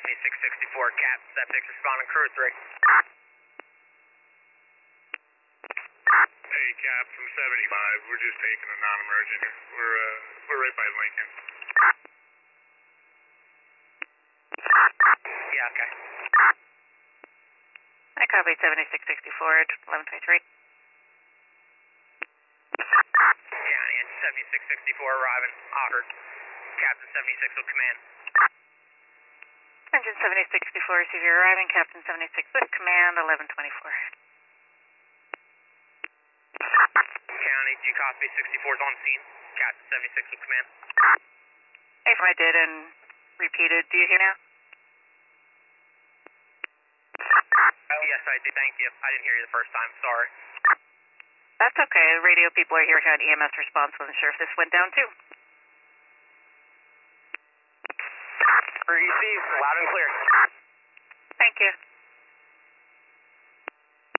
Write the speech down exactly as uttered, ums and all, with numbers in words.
seventy-six sixty-four, Cap, Step six responding, crew three. Hey, Cap, from seventy-five, we're just taking a non-emergent. We're, uh, we're right by Lincoln. Yeah, okay. I copy seventy-six sixty-four at eleven twenty-three. County, engine seventy-six sixty-four arriving, offered. Captain seventy-six will command. Engine seventy-six sixty-four, receive your arriving, Captain seventy-six with command, eleven twenty-four. County, do you copy sixty-four's on scene? Captain seventy-six will command. If I did and repeated, do you hear now? Yes, I do, thank you. I didn't hear you the first time, sorry. That's okay. Radio people are here to have E M S response. Wasn't sure if this went down too. Receive, loud and clear.